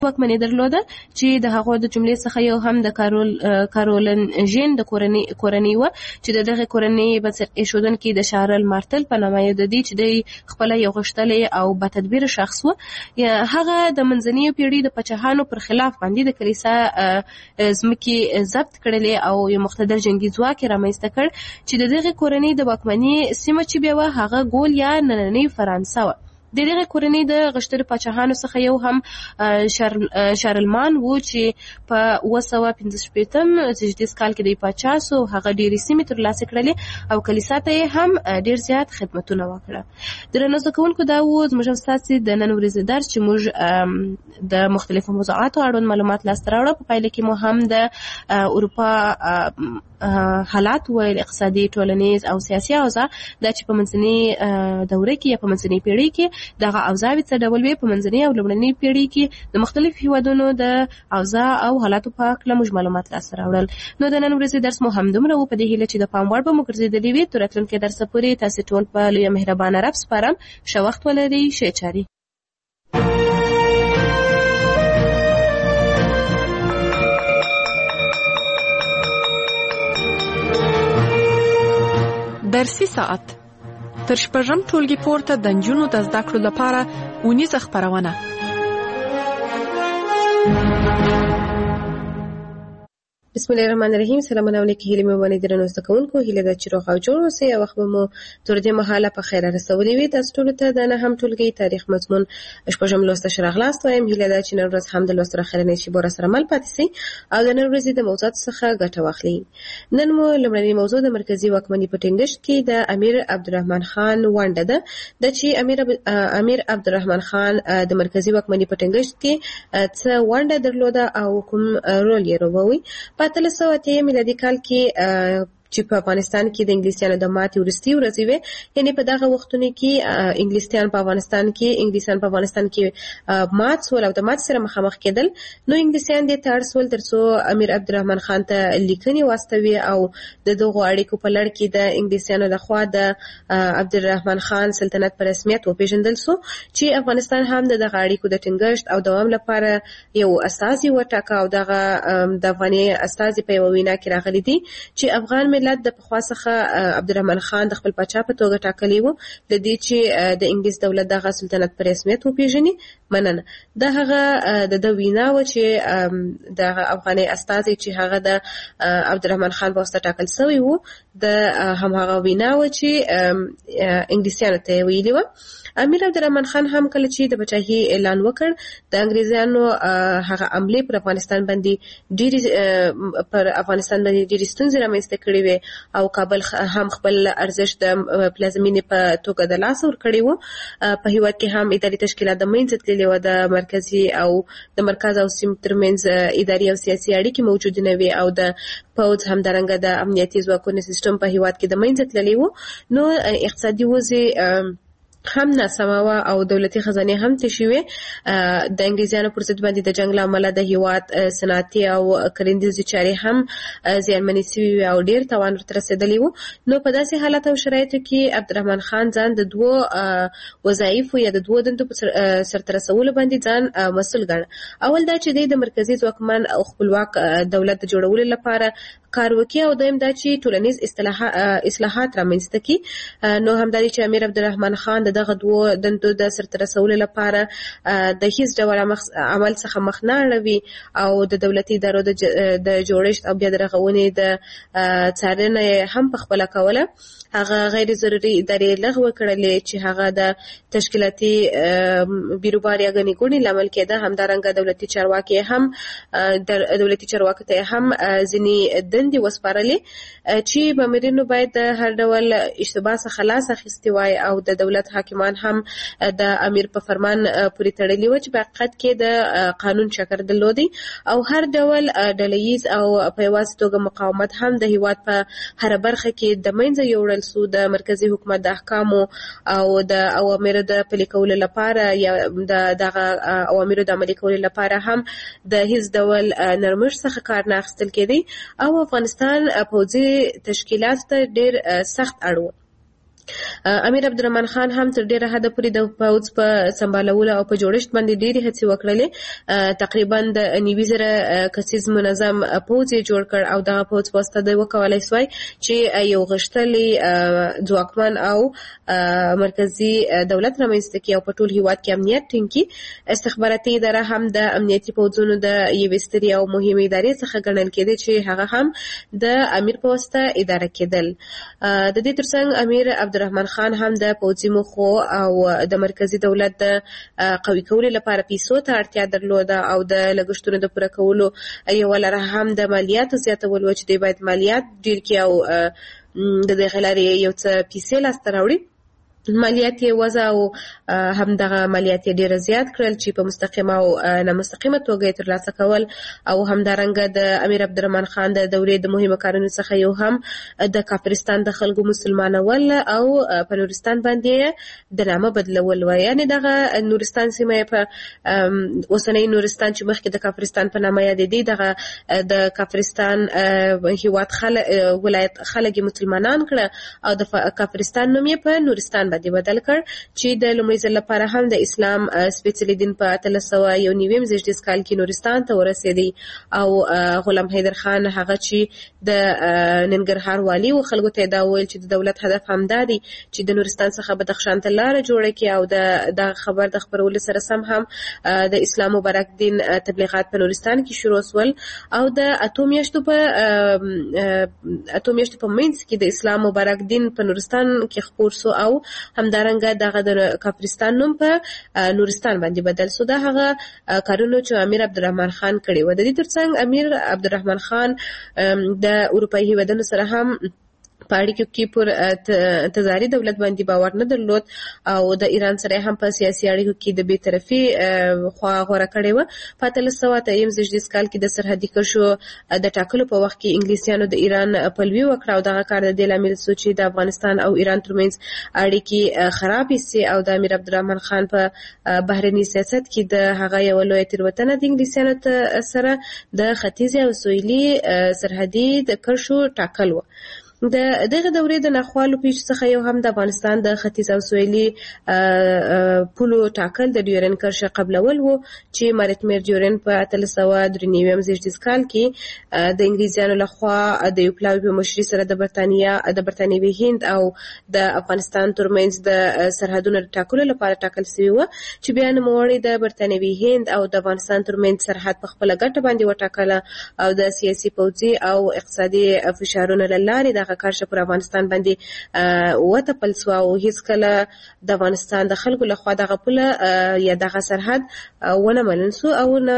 واکمني درلوده چې د هغو د جملې څخه یو هم د کارولن ژین د کورنۍ و چې دغه کورنۍ بنسټ ایښودونکي د شارل مارتل په نامه یو د دې چې د خپل یو غښتلی او بتدبیر شخص و. هغه د منځنۍ پیړۍ د پاچاهانو پر خلاف باندې د کلیسا ځمکې ضبط کړلې او یو مقتدر جنگي ځواک رامنځته کړ چې د دغه کورنۍ د واکمنۍ سیمه چې بیا و هغه ګول یا نننۍ فرانسه و. د دغه کورنۍ د غښتلو پاچاهانو څخه یو هم شارلمان و چې په 915 کال کې د پاچا سو. هغه ډېرې سیمې ترلاسه کړلې او کلیسا ته هم ډېر زیات خدمتونه وکړه. درنو زده کوونکو دا و زموږ ستاسې د نن ورځې درس چې موږ د مختلفو موضوعاتو اړوند معلومات لاسته راوړو. په پایله کې مو هم د اروپا حالات ویل، اقتصادي، ټولنیز او سیاسي اوضاع دا چې په منځنۍ دوره کې یا په منځنۍ پیړۍ کې دغه اوضاع څه ډول وي، په منځنۍ او لومړنۍ پیړۍ کې د مختلفو هیوادونو د اوضاع او حالاتو په اړه موږ معلومات لاسته راوړل. نو د نن ورځې درس مو هم دومره و، په دې هیله چې د پام وړ به مو ګرځېدلی وي. تر راتلونکي درسه پورې تاسې ټول په لویه مهربانه رب سپارم. ښه وخت ولرئ، ښې چارې. درسي ساعت تر شپږم ټولګي پورته د نجونو د زده کړو لپاره اونیزه خپرونه. بسم الله الرحمن الرحیم. سلامونه علیکم. هیله مې باندې درنو زده کوونکو، هیله ده چې روغ او جوړ اوسئ او وخت مو تر دې مهاله په خیر رسولې وي. تاسو ټول ته د نهم ټولګي تاریخ مضمون شپږم لوست شراغلاست وایم. هیله ده چې نن ورځ هم د لوست تر اخره نشي بور سره مل پاتې سي او د نن ورځې د موضوعات څخه ګټه واخلئ. نن مو لومړنی موضوع د مرکزی واکمنۍ په ټینګښت کې د امیر عبدالرحمن خان ونډه ده. د چې امیر عبدالرحمن خان د مرکزی واکمنۍ په ټینګښت کې څه ونډه درلوده او کوم رول یې لوبوي. په 1308 میلادي کال کې چې په افغانستان کې د انګلیسیانو د ماتې وروستۍ ورځې وې، یعنې په دغه وختونو کې انګلیسیان په افغانستان کې مات سول او د ماتې سره مخامخ کېدل. نو انګلیسیان دې ته اړ سول ترڅو امیر عبدالرحمن خان ته لیکنې واستوي او د دغو اړیکو په لړ کې د انګلیسیانو لخوا د عبدالرحمن خان سلطنت په رسمیت وپېژندل سو چې افغانستان هم د دغه اړیکو د ټینګښت او دوام لپاره یو استازي وټاکه او دغه د افغاني استازي په یوه وینا کې راغلي دي چې افغان ملت د پخوا څخه عبدالرحمن خان د خپل پاچا په توګه ټاکلی و، د دې چې د انګلیس دولت دغه سلطنت په رسمیت وپېژني. مننه. د هغه د وینا و چې د افغاني استازي چې هغه د عبدالرحمن خان په واسطه ټاکل شوی و، د هماغه وینا و چې انګلیسیانو ته ویلي و. امیر عبدالرحمن خان هم کله چې د پاچاهۍ اعلان وکړ، د انګریزانو هغه عملې پر افغانستان باندې ډېرې ستونزې رامنځته کړې وې او کابل هم خپل ارزښت د پلازمینې په توګه د لاسه ورکړی و. په هېواد کې هم اداري تشکیلات د منځه تللي وه، د مرکزي او د مرکز او سیمو ترمنځ اداري او سیاسي اړیکې موجودې نه وې او د پوځ همدارنګه د امنیتي ځواکونو سیستم په هېواد کې د منځه تللی و. نو اقتصادي وضع هم ناسمه وه او دولتي خزانې هم تشې وې. د انګریزانو پر ضد باندې د جنګ له امله د هېواد صنعتي او کرنیزې چارې هم زیانمنې سوي وې او ډېر تاوان ورته رسېدلی و. نو په داسې حالت او شرایطو کې عبدالرحمن خان ځان د دوو وظایفو یا د دوو دندو په سرته رسولو باندې ځان مسؤل ګاڼه. اول دا چې دی د مرکزي ځواکمن او خپلواک دولت د جوړولو لپاره کار وکړي او دویم دا چې ټولنیز اصلاحات رامنځته کړي. نو همدا دی چې امیر عبدالرحمن خان دغه دوو دندو د سرته رسولو لپاره د هیڅ ډول عمل څخه مخ نه اړوي او د دولتي ادارو د جوړښت او بیا د رغونې د څارنه هم په خپله کوله. هغه غیر ضروري ادارې لغوه کړلې چې هغه د تشکیلاتي بیروبار یا ګڼې ګوڼې لامل کېده. همدارنګه دولتي چارواکو ته هم ځینې دندې وسپارلې چې مامورینو باید د هر ډول اشتباه څخه لاس اخیستی وای او د دولت حاکمان هم د امیر په فرمان پورې تړلي و چې په حقیقت کې د قانون شکر درلودی او هر ډول ډلهییز او په یوازې توګه مقاومت هم د هېواد په هره برخه کې د منځه یوړل سو. د مرکزي حکومت د احکامو او د اوامرو د پلي کولو لپاره یا دغه اوامرو د عملي کولو لپاره هم د هیڅ ډول نرمښت څخه کار نه اخیستل کېدی او افغانستان پوځي تشکیلات ته ډېر سخت اړ و. امیر عبدالرحمن خان هم تر ډیره حده پورې د پوځ په سمبالولو او په جوړښت باندې ډېرې هڅې وکړلې. تقریبا د 90,000 کسیز منظم پوځ یې جوړ کړ او دغه پوځ په واسطه دی وکولای سوای چې یو غښتلی ځواکمن او مرکزی دولت رامنځته کړي او په ټول هیواد کې امنیت ټینګ کړي. استخباراتي اداره هم د امنیتي پوځونو د یوې سترې او مهمې ادارې څخه ګڼل کېده چې هغه هم د امیر په واسطه اداره کېدل. د دې ترڅنګ امیر عبدالرحمن خان هم د پوځي موخو او د مرکزی دولت د قوي کولو لپاره پیسو ته اړتیا درلوده او د لګښتونو د پوره کولو یوه لاره هم د مالیاتو زیاتول و چې دوی باید مالیات ډیر کړي او د دې لارې یو څه پیسې لاسته راوړي. مالیات یې وضع او همدغه مالیات یې ډېر زیات کړل چې په مستقیمه او نامستقیمه توګه یې ترلاسه کول او همدارنګه د امیر عبدالرحمن خان د دورې د مهمو کارونو څخه یو هم د کافرستان د خلکو مسلمانول او په نورستان باندې د نامه بدلول و. یعنې دغه نورستان سیمه په اوسنۍ نورستان چې مخکې د کافرستان په نامه یادېدې دغه د کافرستان هیواد ولایت خلک مسلمانان کړه او د کافرستان نوم یې په نورستان باندې بدل کړ چې د لومړي ځل لپاره هم د اسلام سپېڅلي دین په 1391 زیږدیز کال کې نورستان ته ورسېدی او غلام حیدر خان هغه چې د ننګرهار والی و خلکو ته دا ویل چې د دولت هدف هم دا دی چې د نورستان څخه بدخشان ته لاره جوړه کړي او د خبر د خبرولو سره سم هم د اسلام مبارک دین تبلیغات په نورستان کې شروع شول او د اتو میاشتو په منځ کې د اسلام مبارک دین په نورستان کې خپور سو او همدارنګه دغه د کافرستان نوم په نورستان باندې بدل سو. دا هغه کارونه چې امیر عبدالرحمن خان کړي و. د دې ترڅنګ امیر عبدالرحمن خان د اروپایي هیوادونو سره هم په اړیکو کې پر تزاري دولت باندې باور نه درلود او د ایران سره هم په سیاسي اړیکو کې د بی‌طرفي خوا غوره کړې و. په 1383 زیږدیز کال کې د سرحدي کرښو د ټاکلو په وخت کې انګلیسیانو د ایران پلوي وکړه او دغه کار د دې لامل شو چې د افغانستان او ایران ترمنځ اړیکې خرابې سي او د امیر عبدالرحمن خان په بهرني سیاست کې د هغه یو لوی تېروتنه د انګلیسیانو سره د ختیځ او سویلي سرحدي د کرښو ټاکل و. د دغه دورې د ناخوالو پیښو څخه یو هم د افغانستان د ختیځ او سویلي پولو ټاکل د ډیورن کرښه قبلول و چې مارټمیر ډیورن په 1393 زیږدیز کال کې د انګلیسیانو لخوا د یو پلاوي په مشرۍ سره د برتانیوي هند او د افغانستان ترمنځ د سرحدونو ټاکلو لپاره ټاکل شوی و چې بیا نوموړي د برتانیوي هند او د افغانستان ترمنځ سرحد په خپله ګټه باندې وټاکله او د سیاسي پوځي او اقتصادي فشارونو له لارې د کرښه پر افغانستان باندې وتپل سو او هیڅ کله د افغانستان د خلکو لخوا دغه پوله یا دغه سرحد ونه منل سو او نه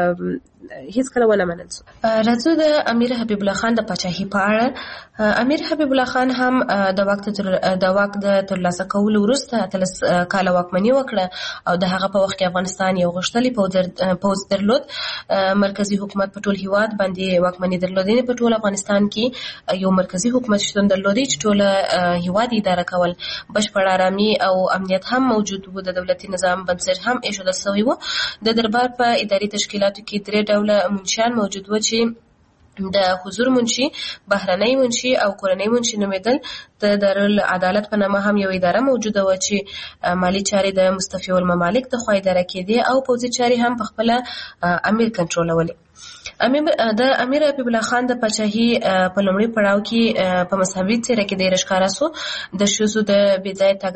هیڅ کله ونه منل سو. راځو د امیر حبیب الله خان د پاچاهۍ په اړه. امیر حبیب الله خان هم د واک د ترلاسه کولو وروسته 13 کاله واکمني وکړه او د هغه په وخت کې افغانستان یو غښتلی پوځ درلود. مرکزی حکومت په ټول هیواد باندې واکمني درلودنه په ټول افغانستان کې یو مرکزی حکومت شتون درلودي چې ټول هیواد اداره کول. بشپړ آرامي او امنیت هم موجود و. د دولتي نظام بنسټ هم ایښودل شوی و. د دربار په اداري تشکیلاتو کې درې ډوله منشیان موجود و چې د حضور منشي، بهرنۍ منشي او کورنۍ منشي نومېدل. د دارالعدالت په نامه هم یو اداره موجوده و چې مالی چارې د مستفیو الممالک د خوا اداره کېدې او پوځي چارې هم په خپله امیر کنټرولولې. د امیر حبیب الله خان د پاچاهۍ په لومړي پړاو کې په مذهبي څېره کې ډېر ښکاره سو. د ښځو د بې ځایه تګ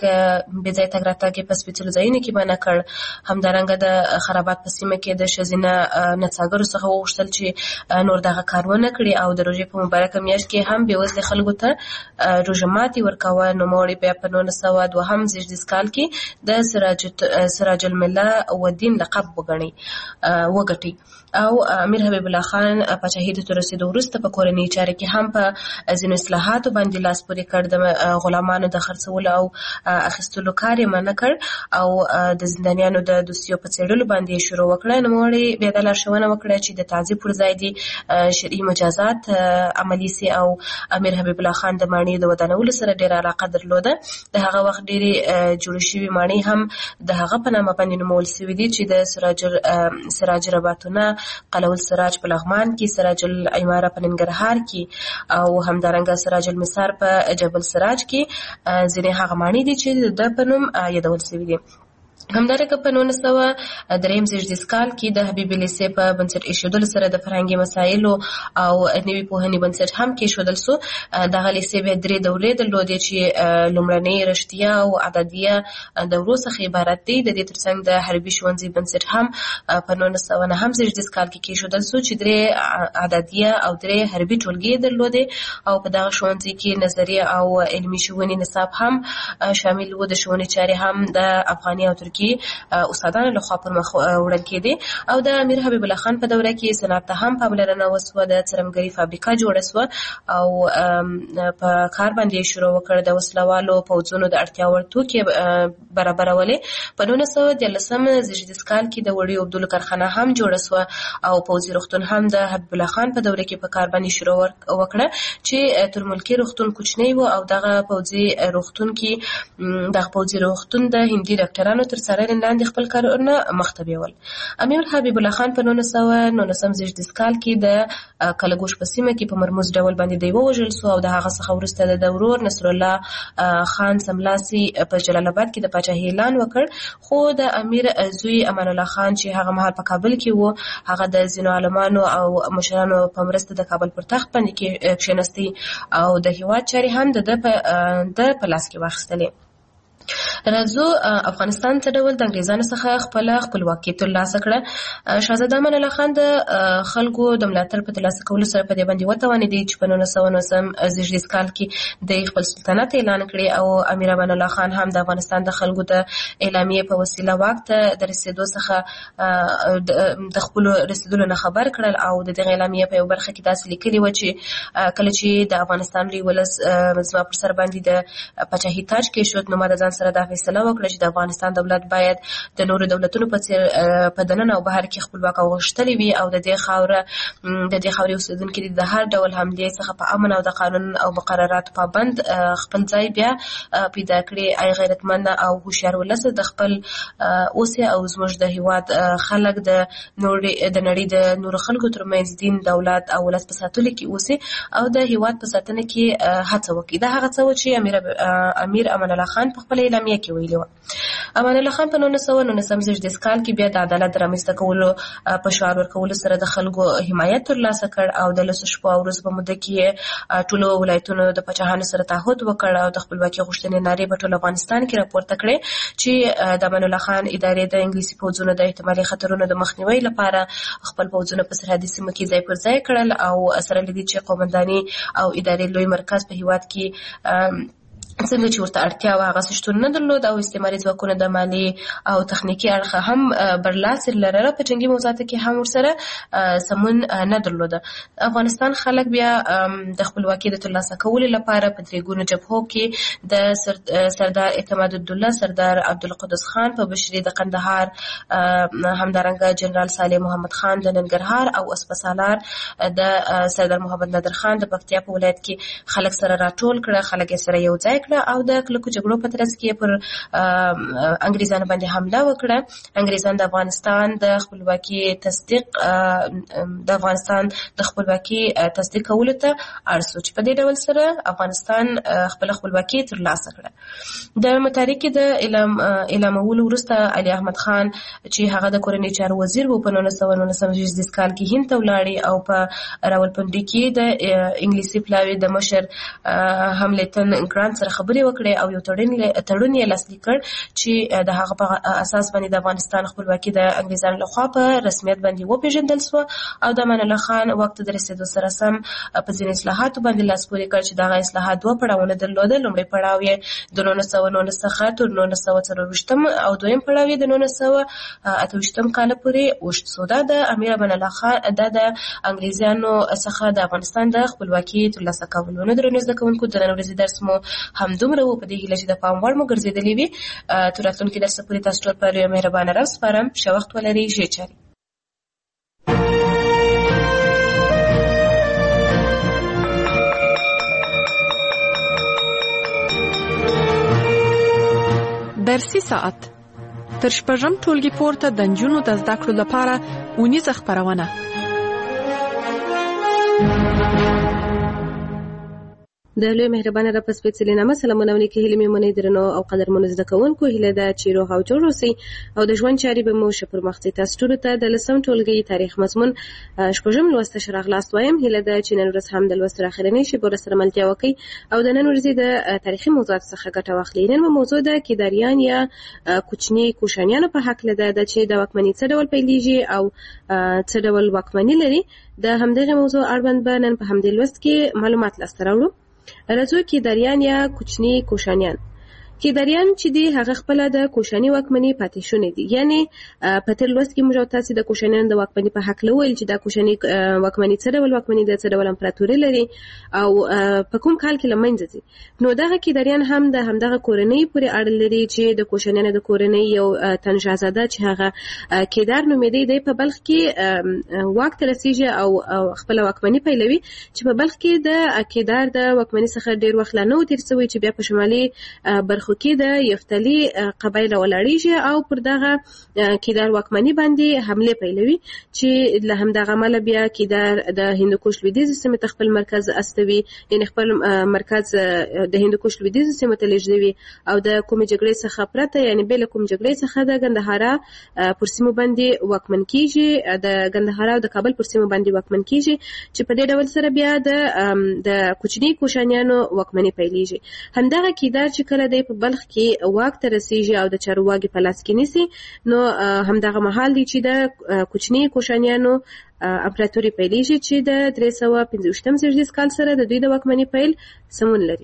راتګ په سپېڅلو ځایونو کې منع کړ. همدارنګه د خرابات په سیمه کې د ښځینه نڅاګرو څخه وغوښتل چې نور دغه کار ونه کړي او د روژې په مبارکه میاشت کې هم بېوزلې خلکو ته روژه ماتې ورکوه. نوموړي بیا په 1902 زیږدیز کال کې د سراج المله والدین لقب وګټي او امیر حبیب الله خان پاچاهۍ ته رسیدو وروسته په کورنۍ چارې کې هم په ځینو اصلاحاتو باندې لاس پورې کړ. د غلامانو د خرڅولو او اخیستلو کار یې منع کړ او د زندانیانو د دوسیو په څېړلو باندې شروع وکړه. نوموړي بیا د لارښوونه وکړه چې د تعذیب پر ځای دي شرعي مجازات عملي سي او امیر حبیب الله خان د ماڼۍ د ودانولو سره ډېره علاقه درلوده. د هغه وخت ډېرې جوړې شوي ماڼۍ هم د هغه په نامه باندې نومول شوي دي چې د سراج رباطونه، قلعه السراج په لغمان کې، سراج العماره په ننګرهار کې او همدارنګه سراج المسار په جبل سراج کې ځینې هغه ماڼۍ دي چې د په نوم یادول شوي دي. همدارنګه په 1963 کال کې د حبیب لیسې په بنسټ ایښودلو سره د فرهنګي مسایلو او نوي پوهنې بنسټ هم کېښودل سو. دغه لیسې بیا 3 دورې درلودې چې لومړنۍ رښتیا او اعدادیه دورو څخه عبارت دي. د دې ترڅنګ د حربي ښوونځي بنسټ هم په 1969 کال کې کېښودل سو چې 3 اعدادیه او 3 حربي ټولګي درلودې او په دغه ښوونځي کې نظریه او علمي ښوونې نصاب هم شامل و. د ښوونې چارې هم د افغاني او ترکي استادانو لخوا پر مخ وړل کېدې او د امیر حبیب الله خان په دوره کې صنعت ته هم پاملرنه وسوه. د څرمګري فابریکه جوړه سوه او په کار باندې شروع وکړ. د وسلوالو پوځونو د اړتیا وړ توکي برابرولې. په 1913 کال کې د وړیو اوبدلو کارخانه هم جوړه سوه او پوځي روغتون هم د حبیب الله خان په دوره کې په کار باندې شروع وکړه چې ترملکي روغتون کوچنی و او دغه پوځي روغتون د هندي ډاکټرانو تر څارنې لاندې خپل کارونه مخته بیول. امیر حبیب الله خان په 1919 کال کې د کلګوش په سیمه کې په مرموز ډول باندې دی ووژل سو او د هغه څخه وروسته د ورور نصر الله خان سملاسي په جلال آباد کې د پاچاهۍ اعلان وکړ. خو د امیر زوی امان الله خان چې هغه مهال په کابل کې و، هغه د ځینو عالمانو او مشرانو په مرسته د کابل پر تخت باندې کښېنستی او د هیواد چارې هم د په لاس کې واخیستلې. راځو افغانستان ته ډول د انګریزانو څخه خپل خپلواکي ترلاسه کړه. شاهزاده امان الله خان د خلکو د ملاتړ په ترلاسه کولو سره په دې باندې وتوانېدی چې په 1919 کال کې د خپل سلطنت اعلان کړي او امیر امان الله خان هم د افغانستان د خلکو د اعلامیې په وسیله واک ته د رسیدو څخه د خپل رسیدلو نه خبر کړل او د دغه اعلامیې په یو برخه کې داسې لیکلي و چې کله چې د افغانستان لوی ولس زما پر سر باندې د پاچاهۍ تاج کېښود نو ما د ځان سره دا فیصله وکړه چې د افغانستان دولت باید د نورو دولتونو په څیر په دننه او بهر کې خپلواک او غښتلی وي او د دې خاورې اوسېدونکي د هر ډول حملې څخه په امن او د قانون او مقرراتو پابند خپل ځای بیا پیدا کړي. ای غیرتمند او هوښیار ولس د خپل اوسې او زموږ د هیواد خلک د نړۍ د نورو خلکو ترمنځ دین، دولت او ولس په ساتلو کې اوسې او د هیواد په ساتنه کې هڅه وکړي. دا هغه څه و چې امیر امان الله خان په خپل اعلامیه کې ویلي و. امان الله خان په 1919 کال کې بیا د عدالت رامنځته کولو په شعار ورکولو سره د خلکو حمایت ترلاسه کړ او د 10 شپو او ورځو په موده کې ټولو ولایتونو د پاچاهانو سره تعهد وکړ او د خپلواکۍ غوښتنې نارې په ټول افغانستان کې راپورته کړې چې د امان الله خان ادارې د انګلیسي پوځونو د احتمالي خطرونو د مخنیوي لپاره خپل پوځونه په سرحدي سیمو کې ځای پر ځای کړل او سره لدی چې قومنداني او ادارې لوی مرکز په هیواد کې څنګه چې ورته اړتیا و هغه شتون نه درلود او استعماري ځواکونه د مالي او تخنیکي اړخه هم برلاسي لرله. په جنگي موضوعاتو کې هم ورسره سمون نه درلوده. افغانستان خلک بیا د خپلواکۍ د ترلاسه کولو لپاره په 3 ګونو جبهو کې د سردار اعتماد الدوله، سردار عبدالقدوس خان په بشري د قندهار، همدارنګه جنرال صالح محمد خان د ننګرهار او اسپسالار د سردار محمد نادر خان د پکتیا په ولایت کې خلک سره راټول کړه. خلک سره یو ځای او د کلکو جګړو په ترڅ کې پر انګریزانو باندې حمله وکړه. انګریزان د افغانستان د خپلواکۍ تصدیق کولو ته اړ شو چې په دې ډول سره افغانستان خپل خپلواکۍ ترلاسه کړه. د متحرکې د اعلامولو وروسته علي احمد خان چې هغه د کورنۍ چارو وزیر و په 1919 کال کې هند ته ولاړ او په راولپنډي کې د انګلیسي پلاوي د مشر هملتن ګرانت سره خبرې وکړې او یو تړون یې لاسلیک کړ چې د هغه په اساس باندې د افغانستان خپلواکي د انګریزانو لخوا په رسمیت باندې وپېژندل سوه او د امان الله خان وخت د رسېدو سره سم په ځینې اصلاحاتو باندې لاس پورې کړ چې دغه اصلاحات 2 پړاوونه درلوده. لومړی پړاو یې د 1919 څخه تر 1924 او دویم پړاو یې د 1928 کال پورې وشت سو. دا د امیر امان الله خان د انګریزانو څخه د افغانستان د خپلواکي ترلاسه کولو. نو درنو زده کوونکو د نن ورځې درس مو همدومره و. په دې هیله چې د پام وړ مو ګرځېدلې وي. تر راتلونکي درس پورې تاسو ټول په مهربانه رب سپارم. ښه وخت ولرئ. ښې چارې. درسي ساعت تر 6 ټولګي پورته د نجونو د زده کړو لپاره اونیزه خپرونه د لوی مهربانه رب سپېڅلې نامه سلامونه ونیکې هیلې مې منې درنو او قدرمنو زده کوونکو هیله ده چې روغ او جوړ اوسئ او د ژوند چارې به مو ښه پرمخ ځي. تاسو ټولو ته د 10م ټولګي تاریخ مضمون شپږم لوست ښه راغلاست وایم. هیله ده چې نن ورځ هم د لوست اخرنۍ شی به سره ملتیا وکړئ او د نن ورځې د تاریخي موضوعات څخه ګټه واخلئ. نن موضوع ده کیداریان یا کوچني کوشانیانو په حق ده چې د واکمنۍ څه ډول پیلېږي او څه ډول واکمني لري. د همدغه موضوع اړوند به نن په همدې لوست کې معلومات لاسته راوړو. راځو کیداریان یا کوچني کوشانیان. کیداریان چې دی هغه خپل د کوشاني واکمنۍ پاتې شونې دي. یعنی په تیر لوست کې موږ تاسو د کوشانیانو د واکمنۍ په حق لویل چې د کوشاني واکمنۍ څه ډول واکمنۍ ده، څه ډول امپراتوري لري او په کوم کال کې لمنځه ځي. نو دغه کیداریان هم د همدغه کورنۍ پورې اړه لري چې د کوشانیانو د کورنۍ یو تن شاهزاده چې هغه کیدار نومېدی دی په بلخ کې واک ته رسیږي او خپل واکمنۍ پیلوي چې په بلخ کې د کیدار د واکمنۍ څخه ډیر وخت لا نه تیر شوی چې بیا په شمالي برخو کې د یفتلی قبایل ولاړیږي او پر دغه کیدار واکمنۍ باندې حمله پیلوي چې له همدغه عمله بیا کیدار د هندوکش لویدیځ سیمې ته خپل مرکز استوي، یعنی خپل مرکز د هندوکش لویدیځ سیمې ته لېږدوي او د کومې جګړې څخه پرته، یعنی بل کوم جګړې څخه د ګندهارا پر سیمو باندې واکمن کیږي، د ګندهارا او د کابل پر سیمو باندې واکمن کیږي چې په دې ډول سره بیا د کوچني کوشانیانو واکمنۍ پیلېږي. همدغه کیدار چې کله دی په بلخ کې واک ته رسیږي او د چارواکي په لاس کې نیسي، نو همدغه مهال دی چې د کوچني کوشانیانو امپراتوري پیلېږي چې د 315 زیږدیز کال سره د دوی د واکمنۍ پیل سمون لري.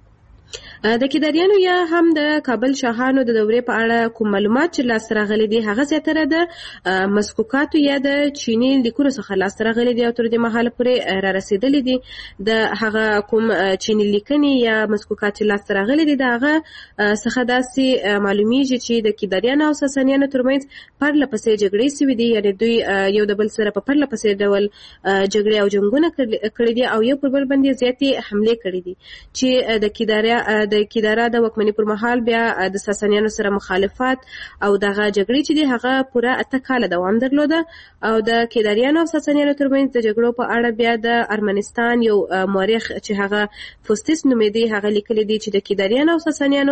د کیداریانو یا هم د کابل شاهانو د دورې په اړه کوم معلومات چې لاسته راغلي دي هغه زیاتره د مسکوکاتو یا د چینی لیکونو څخه لاسته راغلي دي او تر دې مهاله پورې را رسیدلي دي. د هغه کوم چینی لیکنې یا مسکوکات چې لاسته راغلي دي د هغه څخه داسې معلومیږي چې د کیداریانو او ساسانیانو ترمنځ پرله پسې جګړې شوې دي، یعنی دوی یو د بل سره په پرله پسې ډول جګړې او جنګونه کړي دي او یو پر بل باندې زیاتې حملې کړي دي چې د کیدارا د واکمنۍ پر مهال بیا د ساسانیانو سره مخالفت او دغه جګړې چې دی هغه پوره 8 کاله دوام درلوده او د کیداریانو او ساسانیانو ترمنځ د جګړو په اړه بیا د ارمنستان یو مورخ چې هغه فوستیس نومېدی هغه لیکلی دی چې د کیداریانو او ساسانیانو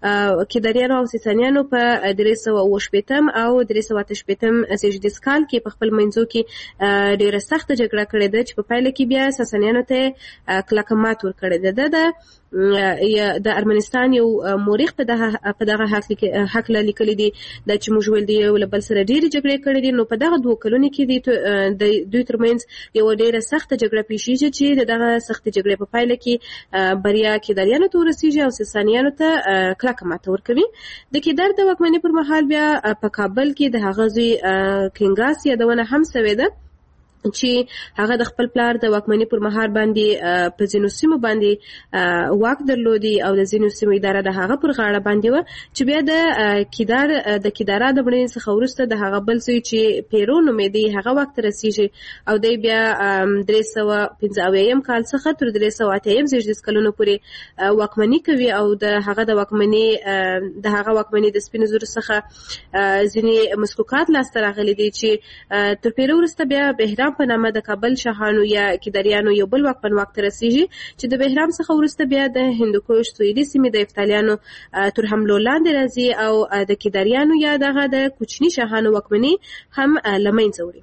په 318 او 318 زیږدیز کال کې په خپل منځو کې ډیره سخته جګړه کړې ده چې په پایله کې بیا ساسانیانو ته کلکه مات ورکړې ده. د ارمنستان یو مورخ په دغه حق لیکلی دی د چې موږ ویل دی یو بل سره ډېرې جګړې کړې دي. نو په دغه 2 کلونو کې د دوی ترمنځ یو ډېره سخته جګړه پیښیږي چې دغه سخته جګړې په پایله کې بریا کیداریانو ته ورسیږي او ساسانیانو ته کلکه ماته ورکوي. د کیدار د واکمنۍ پر مهال بیا په کابل کې د هغه زوی کینګاس یادونه هم سوې ده چې هغه د خپل پلار د واکمنۍ پر مهال باندې په ځینو سیمو باندې واک درلودي او د ځینو سیمو اداره د هغه پر غاړه باندې و چې بیا د کیدارا د بڼې څخه وروسته د هغه بل څه چې پیرو نومېدی هغه وخت رسیږي او دی بیا 315 کال څخه تر 308 زیږدیز کلونو پورې واکمنۍ کوي او د هغه واکمنۍ د سپینو زرو څخه ځینې مسکوکات لاسته راغلي دي چې تر پیرو وروسته بیا بهرام په نامه د کابل شاهانو یا کیداریانو یو بل واکمن واک ته رسیږي چې د بهرام څخه وروسته بیا د هندوکش سویلي سیمې د یفتالیانو تر حملو لاندې راځي او د کیداریانو یا دغه د کوچني شاهانو واکمني هم لمنځه وړي.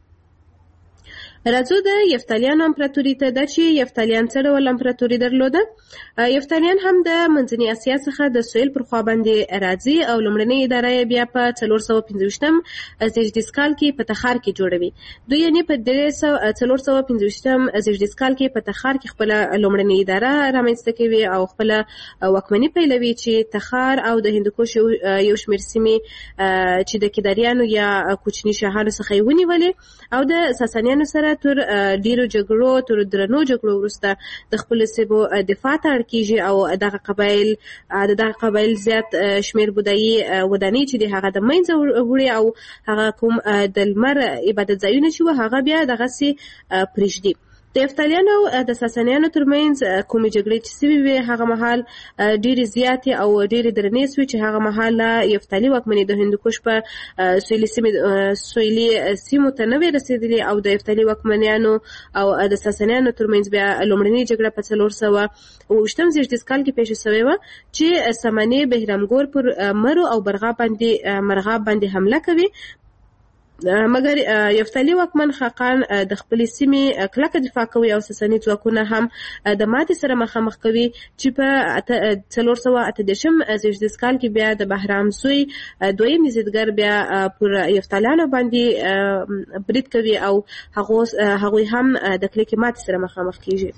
راځو د یفتالیانو امپراتوري ته ده چې یفتالیان څه ډول امپراتوري درلوده. یفتالیان هم د منځنۍ اسیا څخه د سویل پر خوا باندې راځي او لومړنۍ اداره بیا په 415 زیږدیز کال کې په تخار کې جوړوي. دوی یعنی په 415 زیږدیز کال کې په تخار کې خپل لومړنۍ اداره رامنځته کوي او خپل واکمنۍ پیلوي چې تخار او د هندوکش یو شمېر سیمې چې د کیداریانو یا کوچني شاهانو څخه یې ونیولې او د ساسانیانو سره تر ډیرو جګړو تر درنو جګړو وروسته د خپل سیمو دفاع ته اړ کیږي او دغه قبایل زیات شمیر بودایي ودانۍ چې د هغه د منځه وړي او هغه کوم د لمر عبادت ځایونه چې هغه بیا دغه سي پرېږدي. د یفتلیانو د ساسانیانو ترمنځ کومې جګړې چې سوي وي هغه مهال ډېرې زیاتې او ډېرې درنې سوي چې هغه مهال یفتلي واکمني د هندوکش په سویلي سیمو ته نه وې رسېدلې او د یفتلي واکمنیانو او د ساسانیانو ترمنځ بیا لومړنۍ جګړه په 428 زېږدیز کال کې پیښه سوې وه چې سمنې بهرامګور پر مرو او مرغاب باندې حمله کوي. مګر یفتلي واکمن خاقان د خپلې سیمې کلکه دفاع کوي او ساساني ځواکونه هم د ماتې سره مخامخ کوي چې په 438 زېږدیز کال کې بیا د بهرام زوی دویم یزدګر بیا پر یفتلیانو باندې برید کوي او هغوی هم د کلکې ماتې سره مخامخ کیږي.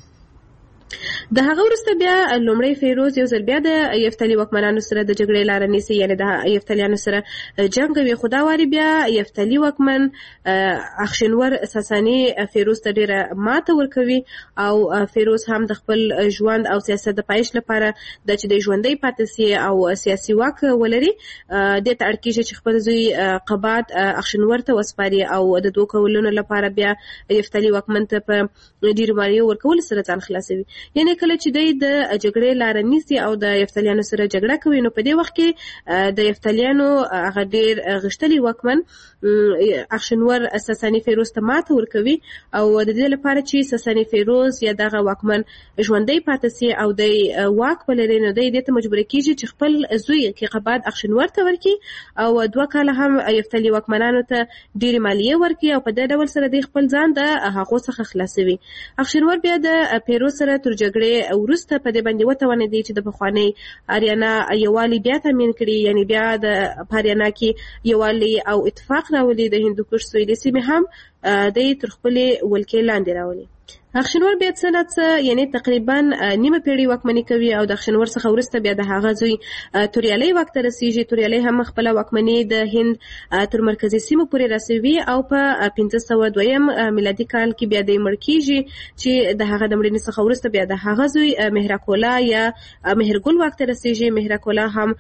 د هغه وروسته بیا لومړی فیروز یو ځل بیا د یفتلي واکمنانو سره د جګړې لاره نیسي، یعنې د یفتلیانو سره جنګ کوي، خو دا واري بیا یفتلي واکمن اخشنور ساساني فیروز ته ډېره ماته ورکوي او فیروز هم د خپل ژوند او سیاست د پایښت لپاره د چې د ژوندۍ پاتې سي او سیاسي واک ولري دې ته اړ کېږي چې خپل زوی قباد اخشنور ته وسپاري او د 2 کلونو لپاره بیا یفتلي واکمن ته په ډېرو مالیو ورکولو سره ځان خلاصوي. یعنی کله چې دی د جګړې لاره نیسي او د یفتلیانو سره جګړه کوي نو په دې وخت کې د یفتلیانو هغه ډېر غښتلي واکمن اخشنور ساساني فیروز ته ماته ورکوي او د دې لپاره چې ساساني فیروز یا دغه واکمن ژوندۍ پاتې سي او د واک ولري نو دی دې ته مجبور کیږي چې خپل زوی قباد اخشنور ته ورکړي او 2 کاله هم یفتلي واکمنانو ته ډېرې مالیې ورکړي او په دې ډول سره دی خپل ځان د هغو څخه خلاصوي. اخشنور بیا د فیروز سره تر جګړې وروسته په دې باندې وتوانېدی چې د پخوانۍ آریانا یووالي بیا تامین کړي، یعنی بیا د آریانا کې یووالي او اتفاق راولي، د هندوکش سویلي سیمې هم د تر خپلې ولکې لاندې راولي. اخشنور بیا څه یعنی تقریبا نیمه پیړۍ واکمني کوي او د اخشنور څخه وروسته بیا د هغه زوی توریالی واک ته رسیږي. توریالی هم خپل واکمني د هند تر مرکزي سیمو پورې رسوي او په 1502 میلادي کال کې بیا د مړ کیږي چې د هغه د مړینې څخه وروسته بیا د هغه زوی مهرکولا یا مهرګل واک ته رسیږي. مهرکولا هم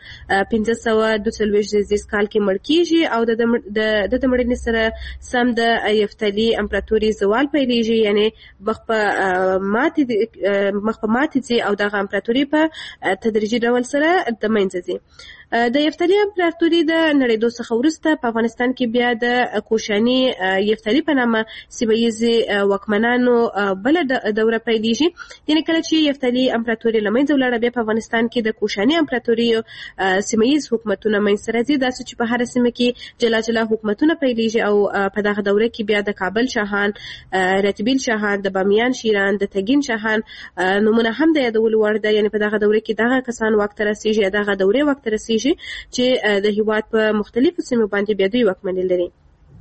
1542 کال کې مړ کیږي او د مړینې سره سم د یفتلي امپراتوري زوال پیلېږي، یعنی مخ په ماتې ځي او دغه امپراتوري په تدریجي ډول سره د منځه ځي. د یفتلي امپراتوري د نړېدو څخه وروسته په افغانستان کې بیا د کوشاني یفتلي په نامه سیمه ییزې واکمنانو بله دوره پیلېږي. یعنې کله چې یفتلي امپراتوري له منځه ولاړه بیا په افغانستان کې د کوشاني امپراتوري سیمه ییز حکومتونه منځته راځي، داسې چې په هره سیمه کې جلا جلا حکومتونه پیلېږي او په دغه دوره کې بیا د کابل شاهان، رتبیل شاهان، د بامیان شیران، د تګین شاهان نومونه هم د یادولو وړ ده. یعنې په دغه دوره کې دغه کسان واک ته رسېږي، دغه دورې واک ته رسېږي چې د هیواد په مختلفو سیمو باندې بیا دوی واکمني لري.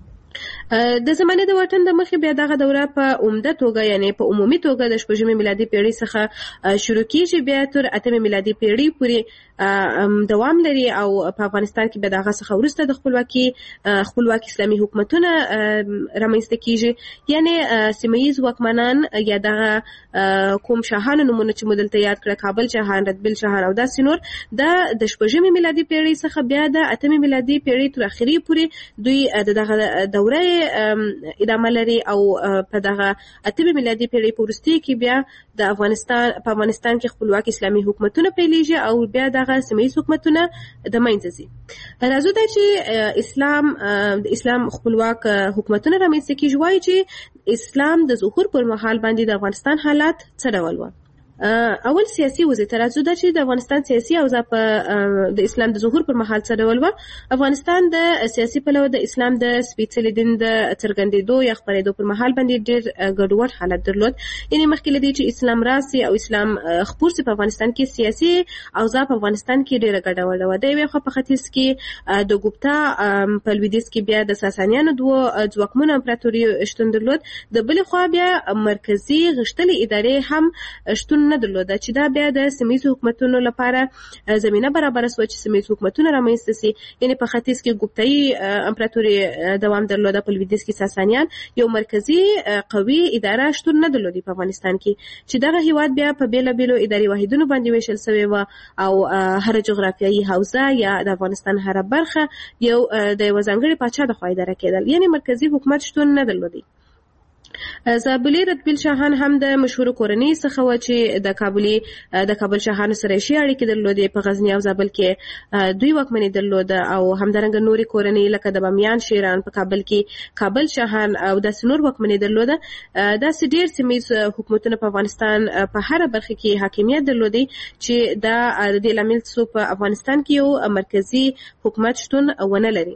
د زمانه د وطن د مخې بیا دغه دوره په عمده توګه یعنی په عمومي توګه د 6 میلادي پیړۍ څخه شروع کیږي، بیا تر 8 میلادي پیړۍ پورې دوام لري او په افغانستان کې به دغه څخه وروسته د خپلواک اسلامي حکومتونه رامنځته کیږي. یعنی سیمه ییز واکمنان یا دغه کوم شاهانو نومونه چې مو دلته یاد کړه، کابل شاهان، رتبیل شاهان او داسې نور، د 6 میلادي پیړۍ څخه بیا د 8 میلادي پیړۍ تر اخري پورې دوی دغه دوره ادامه لري او په دغه 8 میلادي پیړۍ په وروستۍ کې بیا د افغانستان کې خپلواک اسلامي حکومتونه پیلېږي او بیا دغه سیمه ییز حکومتونه د منځه ځي. راځو ته چې د اسلام خپلواک حکومتونه رامنځته کېږي، وایي چې اسلام د ظهور پر مهال باندې د افغانستان حالات څه ډول وو. اول سیاسي وضعیت راځو دا چې د افغانستان سیاسي اوضاع په د اسلام د ظهور پر مهال څه ډول و. افغانستان د سیاسي پلوه د اسلام د سپېڅلي دین د څرګندېدو یا خپرېدو پر مهال باندې ډېر ګډوډ حالت درلود. یعنې مخکې له دې چې اسلام راسي او اسلام خپور سي په افغانستان کې سیاسي اوضاع په افغانستان کې ډېره ګډوډه وه. د یوې خوا په ختیځ کې د ګوپتا، په لویدیځ کې بیا د ساسانیانو 2 ځواکمنو امپراتوري شتون درلود، د بلې خوا بیا مرکزي غښتلې ادارې هم شتون نه درلوده چې دا بیا د سیمه‌ییزو حکومتونو لپاره زمینه برابره شوه چې سیمه‌ییز حکومتونه رامنځته سي. یعنې په ختیځ کې ګوپتایي امپراتوري دوام درلوده، په لویدیځ کې ساسانیان، یو مرکزي قوي اداره شتون نه درلودي په افغانستان کې چې دغه هیواد بیا په بیلابیلو اداري واحدونو باندې ویشل شوی و او هر جغرافیایي حوزه یا د افغانستان هر برخه د یو ځانګړي پاچا د خوا اداره کېدل، یعنې مرکزي حکومت شتون نه درلودي. زابلي رتبیل شاهان هم د مشهور کورنۍ څخه و چې د کابل شاهانو سره شي اړیکې درلودې. په غزنی او زابل کې دوی واکمني درلوده او همدارنګه نوري کورنۍ لکه د بامیان شیران په کابل کې کابل شاهان او د نور واکمني درلوده. دا ډېر سیمه‌یز حکومتونه په افغانستان په هر برخه کې حاکمیت درلودي چې دا د لامل څو په افغانستان کې یو مرکزی حکومت شتون ونه لري.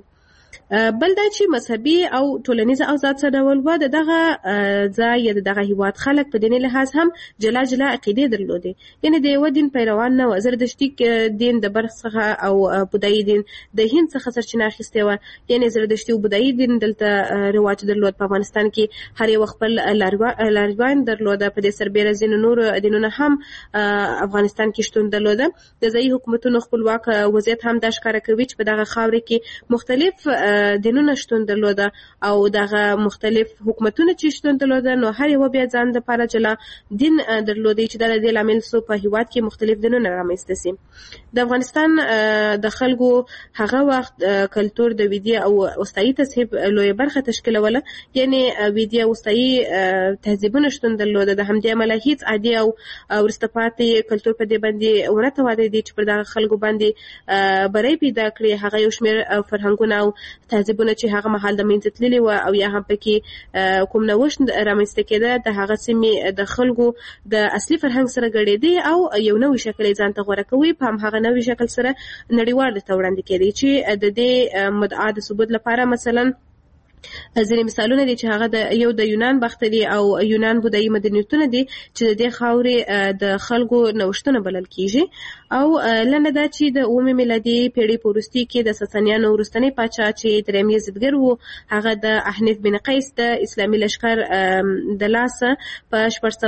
بل دا چې مذهبي او ټولنیز اوضاع څه ډول و، دغه ځای یا دغه هیواد خلک په دیني لحاظ هم جلا جلا عقیدې درلودې. یعنې د یو دین پیروان نه و. زردشتي دین د بلخ څخه او بودایي دین د هند څخه سرچینه اخیستې وه. یعنې زردشتي او بودایي دین دلته رواج درلود. په افغانستان کې هر یو خپل لارویان درلوده. په دې سربیره ځینو نور دینونه هم افغانستان کې شتون درلوده. د ځایي حکومتونو خپلواک وضعیت هم دا ښکاره کوي چې په دغه خاورې کې مختلف دینونه شتون درلوده او دغه مختلف حکومتونه چې شتون درلوده، نو هر یو بیا ځان لپاره جلا دین درلودي چې د دې لامل سو په هیواد کې مختلف دینونه رامنځته سي. د افغانستان د خلکو هغه وخت کلتور د ویدي او اوستایي تذهب لوی برخه تشکیلوله. یعنې ویدي او اوستایي تهذیبونه شتون درلوده. د همدې امله هیڅ عادي او وروسته پاتې کلتور په دې باندې ونه توانېدی چې پر دغه خلکو باندې بری پیدا کړي. هغه یو شمېر فرهنګونه او تهذیبونه چې هغه مهال د منځه تللي وو او یا هم پکې کوم نوښت رامنځته کېده، د هغه سیمې د خلکو د اصلي فرهنګ سره ګډېدی او یو نوی شکل یې ځان ته غوره کوي. په هماغه نوي شکل سره نړیوال ته وړاندې کېدی چې د دې مدعا د ثبوت لپاره مثلا ځینې مثالونه دي چې هغه د یونان باختري او یونان بودایي مدنیتونه دي چې د دې خاورې د خلکو نوښتونه بلل کېږي. او لنډه دا چې د 9 میلادي پیړۍ په وروستي کې د ساسانیانو وروستنی پاچا چې دریم یزدګر و، هغه د احنف بن قیس د اسلامي لښکر د لاسه په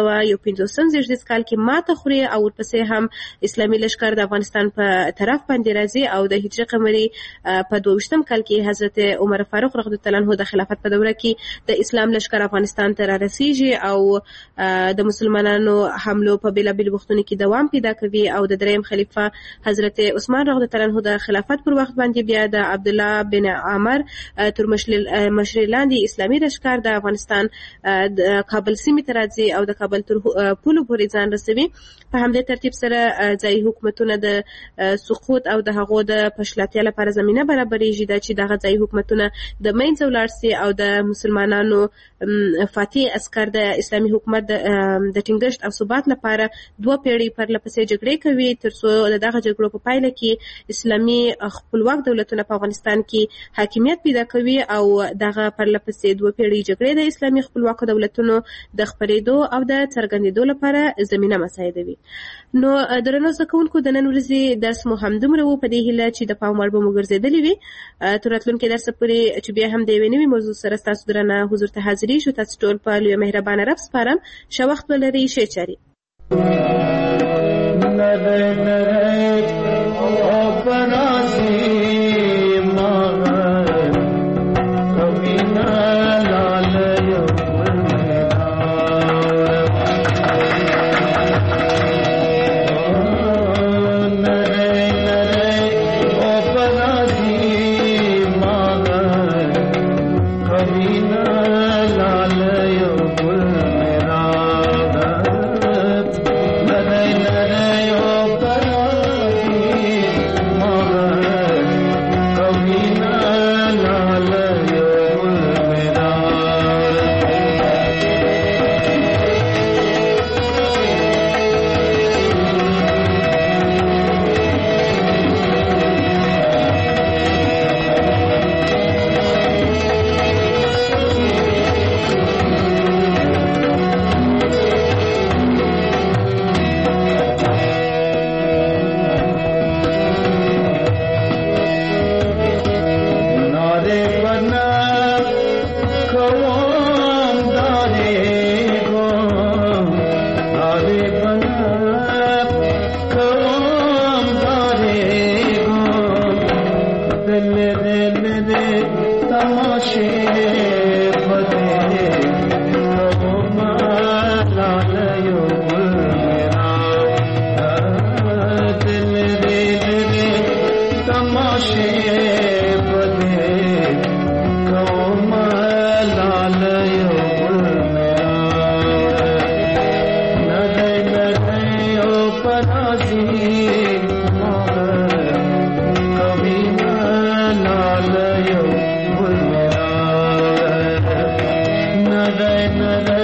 1455 کال کې ماته خوري او ورپسې هم اسلامي لښکر د افغانستان په طرف باندې راځي او د هجري قمري په 22 کال کې حضرت عمر فاروق رضی الله عنه د خلافت په دوره کې د اسلام لښکر افغانستان ته رارسیږي او د مسلمانانو حملو په بیلابیل وختونو کې دوام پیدا کوي. او د دریم خلیفہ حضرت عثمان رضی الله عنه د خلافت پر وخت باندې بیا د عبد الله بن عمر تر مشرۍ لاندې اسلامي لښکر د افغانستان د کابل سیمې ته راځي او د کابل تر پولو پورې ځان رسوي. په همدې ترتیب سره ځایي حکومتونه د سقوط او د هغو د پشلاتیا لپاره زمینه برابرېږي چې دغه ځایي حکومتونه د منځه ولاړ سي او د مسلمانانو فاتح عسكر د اسلامي حکومت د ټینګښت او ثبات لپاره 2 پیړۍ پرلپسې جګړې کوي ترڅو دغه جګړو په پایله کې اسلامي خپلواک دولتونه په افغانستان کې حاکمیت پیدا کوي او دغه پرلپسې 2 پیړۍ جګړې د اسلامي خپلواک دولتونو د خپرېدو او د څرګندېدو لپاره زمینه مساعدوي. نو درنو زده کوونکو، د نن ورځې درس مو همدومره و. په دې هیله چې د پام وړ به مو ګرځېدلی وي. تر راتلونکي درسه پورې چې بیا هم د یوې نوې موضوع سره ستاسو درنه حضور ته حاضرېږو. تاسو ټول په لوی مهربانه رب سپارم. ښه وخت ولرئ. ښې چارې. نه